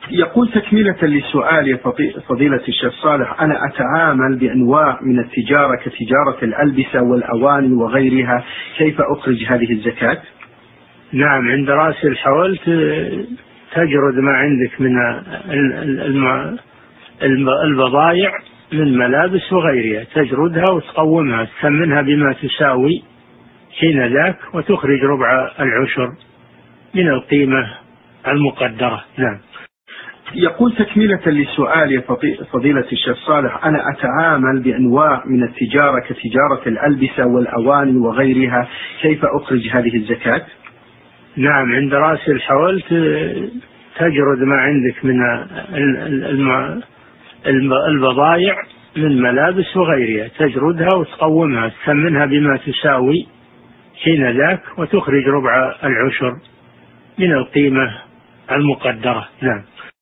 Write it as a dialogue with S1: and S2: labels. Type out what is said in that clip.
S1: يقول تكملة للسؤال يا فضيلة الشيخ صالح، أنا أتعامل بأنواع من التجارة كتجارة الألبسة والأواني وغيرها، كيف أخرج هذه الزكاة؟
S2: نعم، عند رأس الحول تجرد ما عندك من البضائع من ملابس وغيرها، تجردها وتقومها، تثمنها بما تساوي حين ذاك، وتخرج ربع العشر من القيمة المقدرة. نعم.
S1: يقول تكملة للسؤال يا فضيلة الشيخ صالح، أنا أتعامل بأنواع من التجارة كتجارة الألبسة والأواني وغيرها، كيف أخرج هذه الزكاة؟
S2: نعم، عند رأس الحول تجرد ما عندك من البضائع من ملابس وغيرها، تجردها وتقومها، تثمنها بما تساوي حين ذاك، وتخرج ربع العشر من القيمة المقدرة. نعم.